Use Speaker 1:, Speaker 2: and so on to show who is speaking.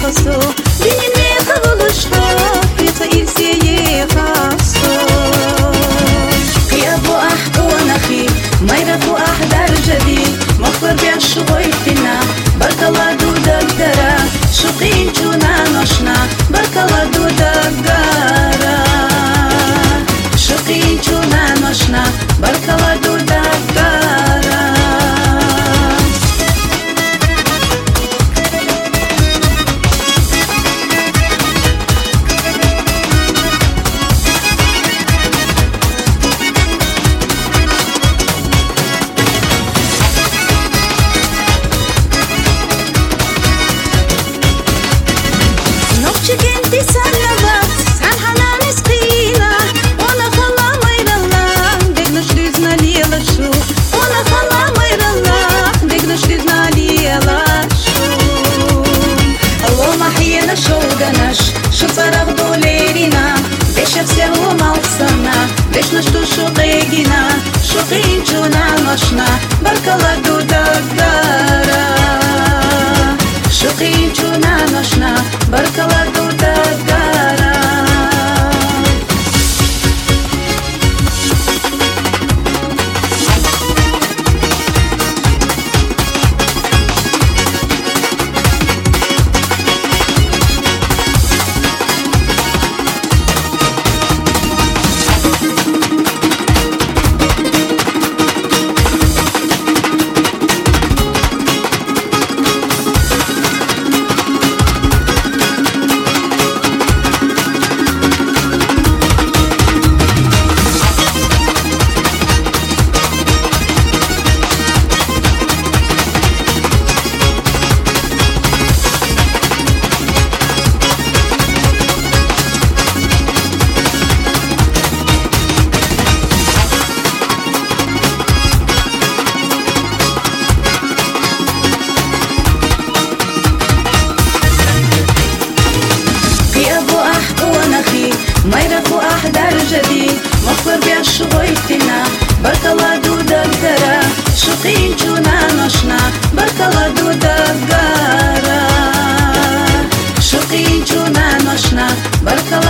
Speaker 1: خواستو بینیم قبولشتا پیتا ایلسیه خواستو قیاب و احد و نخی ميرف وأحدار جديد مخبر بعشقي فينا برك الله دودك درا شقين جونا نشنا برك الله دودك درا شقين جونا نشنا برك الله دودك درا انتي سلبت سان حنان سقينا وانا خلا مير الله دقنش ديزنا ليلا شو وانا خلا مير الله دقنش ديزنا ليلا شو الله ما حينا شو دنش شو فرق دوليرنا بيش افسر ومالصنا بيش نشتو شقيقنا شقين جونا نشنا برك الله دودك دارا شقين جونا نشنا برك الله دودك دارا ميرف وأحدار جديد مخبر بعشقي فينا برك الله دودك درا شقين جونا نشنا برك الله دودك دارا شقين جونا نشنا برك الله